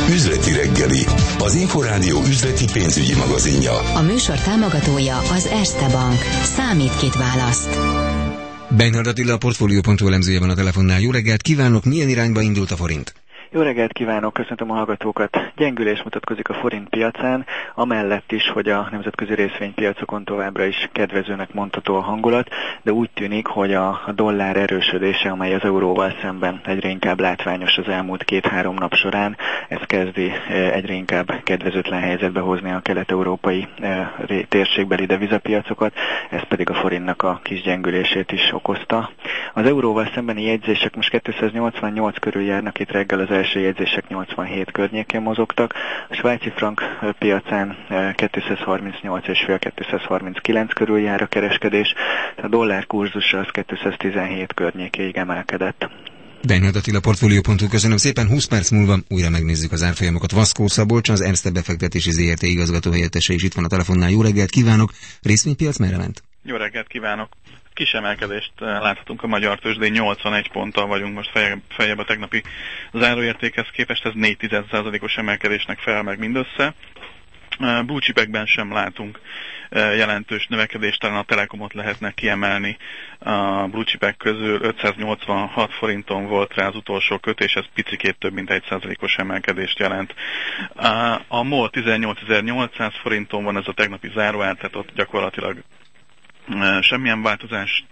Üzleti reggeli, az Inforádió üzleti pénzügyi magazinja. A műsor támogatója az Erste Bank. Számít, kit választ. Beinhard Attila, a Portfolio.hu elemzője van a telefonnál. Jó reggelt kívánok, milyen irányba indult a forint? Jó reggelt kívánok, köszöntöm a hallgatókat. Gyengülés mutatkozik a forint piacán, amellett is, hogy a nemzetközi részvénypiacokon továbbra is kedvezőnek mondható a hangulat, de úgy tűnik, hogy a dollár erősödése, amely az euróval szemben egyre inkább látványos az elmúlt 2-3 nap során, ez kezdi egyre inkább kedvezőtlen helyzetbe hozni a kelet-európai térségbeli devizapiacokat, ez pedig a forintnak a kis gyengülését is okozta. Az euróval szembeni jegyzések most 288 körül járnak, itt reggel az első jegyzések 87 környékén mozogtak. A svájci frank piacán 238,5-239 körül jár a kereskedés. A dollár kurzusa az 217 környékéig emelkedett. Beinhard Attila, Portfolio.hu, köszönöm szépen. 20 perc múlva újra megnézzük az árfolyamokat. Vaszkó Szabolcs, az Erste befektetési ZRT igazgató helyettese is itt van a telefonnál. Jó reggelt kívánok! Részvénypiac merre ment? Jó reggelt kívánok! Kis emelkedést láthatunk a magyar tőzsdén, 81 ponttal vagyunk most feljebb a tegnapi záróértékhez képest, ez 4,1%-os emelkedésnek felel meg mindössze. Blue chipekben sem látunk jelentős növekedést, talán a Telekomot lehetne kiemelni a blue chipek közül. 586 forinton volt rá az utolsó kötés, ez picikét több mint 1%-os emelkedést jelent. A MOL 18.800 forinton van, ez a tegnapi záróár, tehát ott gyakorlatilag semmilyen változást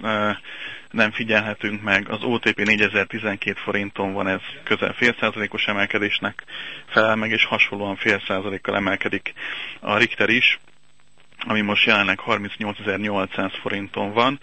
nem figyelhetünk meg. Az OTP 4012 forinton van, ez közel 0,5%-os emelkedésnek felel meg, és hasonlóan 0,5%-kal emelkedik a Richter is, ami most jelenleg 38.800 forinton van,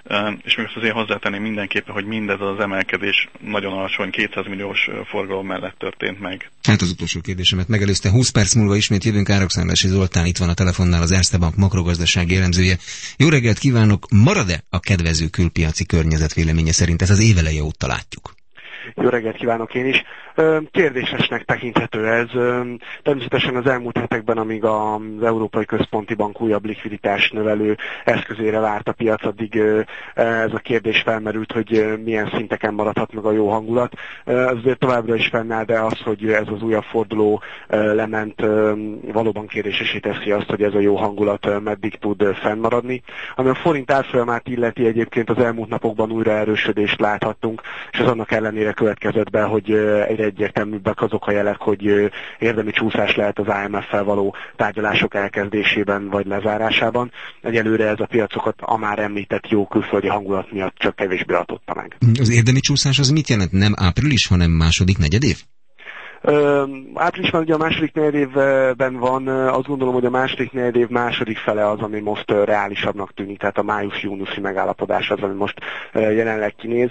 és még azt azért hozzátenném mindenképpen, hogy mindez az emelkedés nagyon alacsony 200 milliós forgalom mellett történt meg. Hát az utolsó kérdésemet megelőzte. 20 perc múlva ismét jövünk. Árakszállási Zoltán itt van a telefonnál, az Erste Bank makrogazdasági elemzője. Jó reggelt kívánok! Marad-e a kedvező külpiaci környezet véleménye szerint? Ez az éveleje óta látjuk. Jó reggelt kívánok én is. Kérdésesnek tekinthető ez. Természetesen az elmúlt hetekben, amíg az Európai Központi Bank újabb likviditás növelő eszközére várt a piac, addig ez a kérdés felmerült, hogy milyen szinteken maradhat meg a jó hangulat. Azért továbbra is fennáll, de az, hogy ez az újabb forduló lement, valóban kérdésesé teszi azt, hogy ez a jó hangulat meddig tud fennmaradni. Ami a forint árfolyamát illeti, egyébként az elmúlt napokban újra erősödést láthattunk, és az annak ellenére következett be, hogy egyre egyértelműbbek azok a jelek, hogy érdemi csúszás lehet az IMF-fel való tárgyalások elkezdésében vagy lezárásában. Egyelőre ez a piacokat a már említett jó külföldi hangulat miatt csak kevésbé hatotta meg. Az érdemi csúszás az mit jelent? Nem április, hanem második negyedév? Áprilisban ugye a második negyedévben van, azt gondolom, hogy a második negyedév második fele az, ami most reálisabbnak tűnik, tehát a május-júniusi megállapodás az, ami most jelenleg kinéz.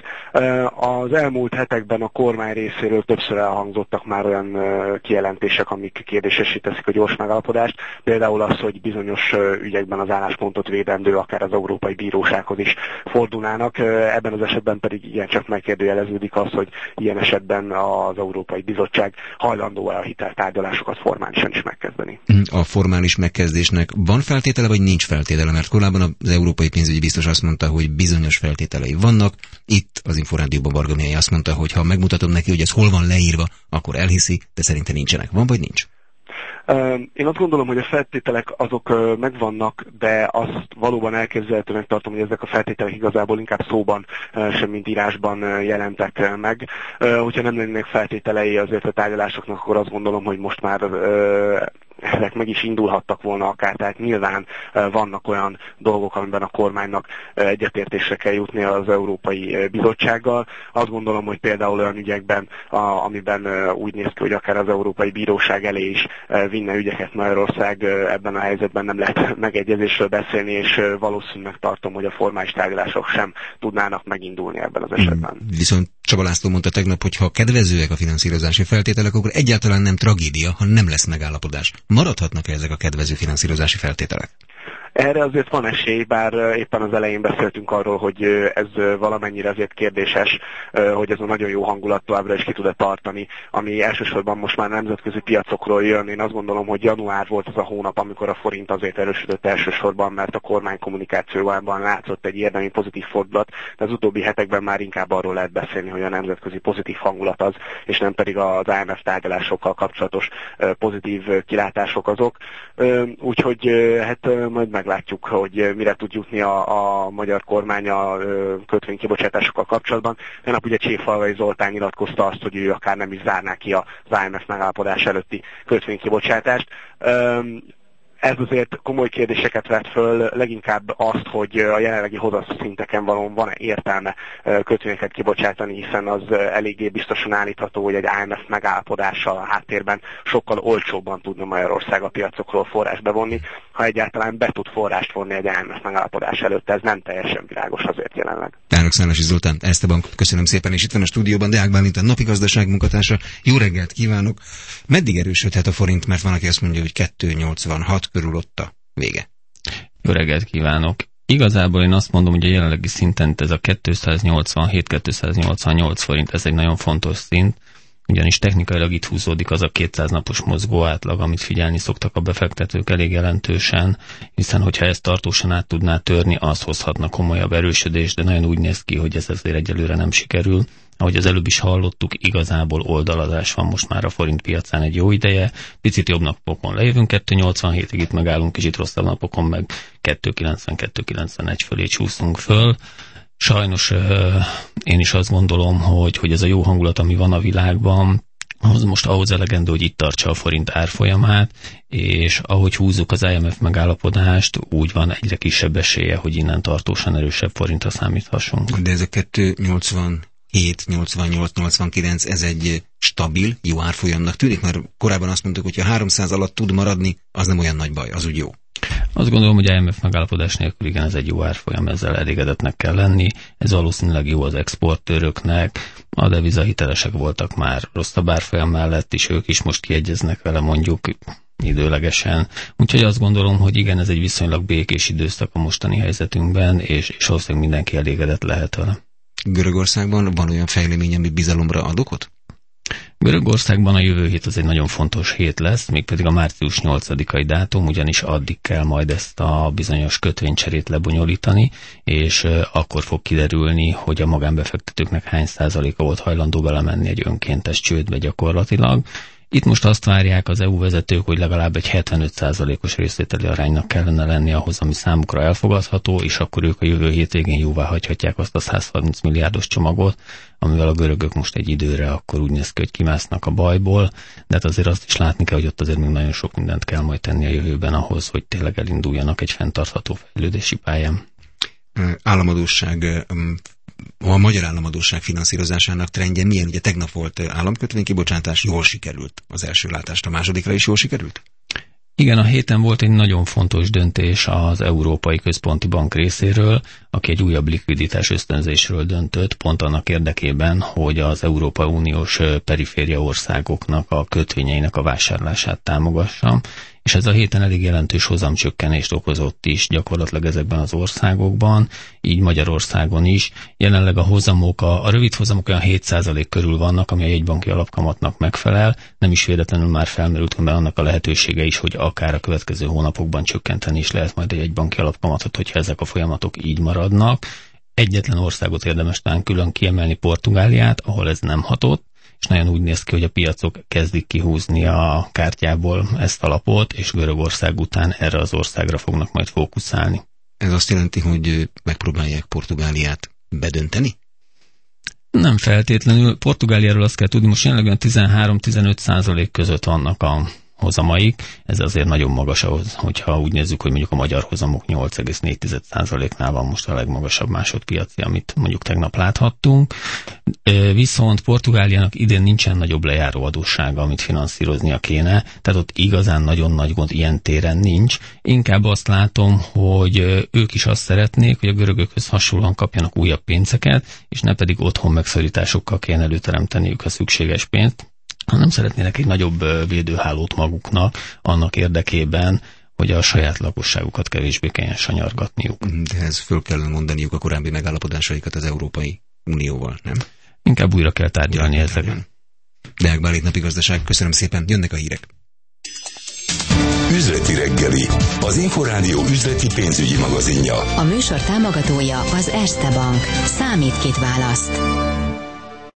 Az elmúlt hetekben a kormány részéről többször elhangzottak már olyan kijelentések, amik kérdésessé teszik a gyors megállapodást, például az, hogy bizonyos ügyekben az álláspontot védendő, akár az Európai Bírósághoz is fordulnának. Ebben az esetben pedig igencsak megkérdőjeleződik az, hogy ilyen esetben az Európai Bizottság hajlandó-e a hiteltárgyalásokat formálisan is megkezdeni. A formális megkezdésnek van feltétele, vagy nincs feltétele? Mert korábban az Európai Pénzügyi Biztos azt mondta, hogy bizonyos feltételei vannak. Itt az Inforádióban Varga Mihály azt mondta, hogy ha megmutatom neki, hogy ez hol van leírva, akkor elhiszi, de szerintem nincsenek. Van vagy nincs? Én azt gondolom, hogy a feltételek azok megvannak, de azt valóban elképzelhetőnek tartom, hogy ezek a feltételek igazából inkább szóban, sem mint írásban jelentek meg. Hogyha nem lennének feltételei azért a tárgyalásoknak, akkor azt gondolom, hogy most már ezek meg is indulhattak volna akár, tehát nyilván vannak olyan dolgok, amiben a kormánynak egyetértésre kell jutni az Európai Bizottsággal. Azt gondolom, hogy például olyan ügyekben, amiben úgy néz ki, hogy akár az Európai Bíróság elé is vinne ügyeket Magyarország, ebben a helyzetben nem lehet megegyezésről beszélni, és valószínűleg tartom, hogy a formális tárgyalások sem tudnának megindulni ebben az esetben. Viszont Csaba László mondta tegnap, hogy ha kedvezőek a finanszírozási feltételek, akkor egyáltalán nem tragédia, ha nem lesz megállapodás. Maradhatnak-e ezek a kedvező finanszírozási feltételek? Erre azért van esély, bár éppen az elején beszéltünk arról, hogy ez valamennyire azért kérdéses, hogy ez a nagyon jó hangulat továbbra is ki tud-e tartani, ami elsősorban most már nemzetközi piacokról jön. Én azt gondolom, hogy január volt az a hónap, amikor a forint azért erősödött elsősorban, mert a kormány kommunikációjában látszott egy érdemi pozitív fordulat, de az utóbbi hetekben már inkább arról lehet beszélni, hogy a nemzetközi pozitív hangulat az, és nem pedig az IMF tárgyalásokkal kapcsolatos pozitív kilátások azok. Úgyhogy hát majd meglátjuk, hogy mire tud jutni a magyar kormány a kötvénykibocsátásokkal kapcsolatban. Tegnap ugye Cséfalvai Zoltán nyilatkozta azt, hogy ő akár nem is zárná ki az IMF megállapodás előtti kötvénykibocsátást. Ez azért komoly kérdéseket vet föl, leginkább azt, hogy a jelenlegi hozamszinteken van-e értelme kötvényeket kibocsátani, hiszen az eléggé biztosan állítható, hogy egy IMF megállapodással a háttérben sokkal olcsóbban tudna Magyarország a piacokról forrást bevonni, ha egyáltalán be tud forrást vonni egy IMF megállapodás előtt. Ez nem teljesen világos azért jelenleg. Elnök Szálasi Zoltán, Erste Bank, köszönöm szépen, és itt van a stúdióban Deák Bálint, a napi gazdaság munkatársa. Jó reggelt kívánok! Meddig erősödhet a forint, mert van, aki azt mondja, hogy 2,86 körül ott a vége. Jó reggelt kívánok! Igazából én azt mondom, hogy a jelenlegi szinten ez a 287-288 forint, ez egy nagyon fontos szint, ugyanis technikailag itt húzódik az a 200 napos mozgó átlag, amit figyelni szoktak a befektetők elég jelentősen, hiszen hogyha ezt tartósan át tudná törni, az hozhatna komolyabb erősödést, de nagyon úgy néz ki, hogy ez azért egyelőre nem sikerül. Ahogy az előbb is hallottuk, igazából oldalazás van most már a forint piacán egy jó ideje. Picit jobb napokon lejövünk 2,87-ig, itt megállunk, kicsit rosszabb napokon meg 2,90-2,91 fölé csúszunk föl. Sajnos én is azt gondolom, hogy ez a jó hangulat, ami van a világban, az most ahhoz elegendő, hogy itt tartsa a forint árfolyamát, és ahogy húzzuk az IMF megállapodást, úgy van egyre kisebb esélye, hogy innen tartósan erősebb forintra számíthassunk. De ez a 2,88-89, ez egy stabil, jó árfolyamnak tűnik, mert korábban azt mondtuk, hogy ha 300 alatt tud maradni, az nem olyan nagy baj, az úgy jó. Azt gondolom, hogy IMF megállapodás nélkül igen, ez egy jó árfolyam, ezzel elégedetnek kell lenni. Ez valószínűleg jó az exportőröknek, a devizahitelesek voltak már rosszabb árfolyam mellett is, ők is most kiegyeznek vele mondjuk időlegesen. Úgyhogy azt gondolom, hogy igen, ez egy viszonylag békés időszak a mostani helyzetünkben, és valószínűleg mindenki elégedett lehet vele. Görögországban van olyan fejlemény, ami bizalomra ad okot? Görögországban a jövő hét az egy nagyon fontos hét lesz, mégpedig a március 8-ai dátum, ugyanis addig kell majd ezt a bizonyos kötvénycserét lebonyolítani, és akkor fog kiderülni, hogy a magánbefektetőknek hány százaléka volt hajlandó belemenni egy önkéntes csődbe gyakorlatilag. Itt most azt várják az EU vezetők, hogy legalább egy 75%-os részvételi aránynak kellene lenni ahhoz, ami számukra elfogadható, és akkor ők a jövő hétvégén jóvá hagyhatják azt a 130 milliárdos csomagot, amivel a görögök most egy időre akkor úgy néz ki, hogy kimásznak a bajból, de hát azért azt is látni kell, hogy ott azért még nagyon sok mindent kell majd tenni a jövőben ahhoz, hogy tényleg elinduljanak egy fenntartható fejlődési pályán. Államadósság, a magyar államadósság finanszírozásának trendje milyen? Ugye tegnap volt államkötvénykibocsátás, jól sikerült az első látást, a másodikra is jól sikerült? Igen, a héten volt egy nagyon fontos döntés az Európai Központi Bank részéről, aki egy újabb likviditás ösztönzésről döntött, pont annak érdekében, hogy az Európai Uniós periféria országoknak a kötvényeinek a vásárlását támogassa, és ez a héten elég jelentős hozamcsökkenést okozott is gyakorlatilag ezekben az országokban, így Magyarországon is. Jelenleg a hozamok, a rövid hozamok olyan 7% körül vannak, ami a jegybanki alapkamatnak megfelel, nem is véletlenül már felmerült be annak a lehetősége is, hogy akár a következő hónapokban csökkenteni is lehet majd a jegybanki alapkamatot, hogyha ezek a folyamatok így maradnak. Egyetlen országot érdemes talán külön kiemelni, Portugáliát, ahol ez nem hatott, és nagyon úgy néz ki, hogy a piacok kezdik kihúzni a kártyából ezt a lapot, és Görögország után erre az országra fognak majd fókuszálni. Ez azt jelenti, hogy megpróbálják Portugáliát bedönteni? Nem feltétlenül. Portugáliáról azt kell tudni, most jelenleg 13-15% között vannak a hozamaik, ez azért nagyon magas ahhoz, hogyha úgy nézzük, hogy mondjuk a magyar hozamok 8,4%-nál van most a legmagasabb másodpiaci, amit mondjuk tegnap láthattunk. Viszont Portugáliának idén nincsen nagyobb lejáró adóssága, amit finanszíroznia kéne, tehát ott igazán nagyon nagy gond ilyen téren nincs. Inkább azt látom, hogy ők is azt szeretnék, hogy a görögökhöz hasonlóan kapjanak újabb pénzeket, és ne pedig otthon megszorításokkal kéne előteremteniük a szükséges pénzt, hanem szeretnének egy nagyobb védőhálót maguknak annak érdekében, hogy a saját lakosságukat kevésbé kelljen sanyargatniuk. De ez föl kellene mondaniuk a korábbi megállapodásaikat az Európai Unióval, nem? Inkább újra kell tárgyalni ezzel. Deák Bálint, Napi Gazdaság, köszönöm szépen, jönnek a hírek. Üzleti reggeli, az Inforádió üzleti pénzügyi magazinja. A műsor támogatója az Erste Bank. Számít, kit választ.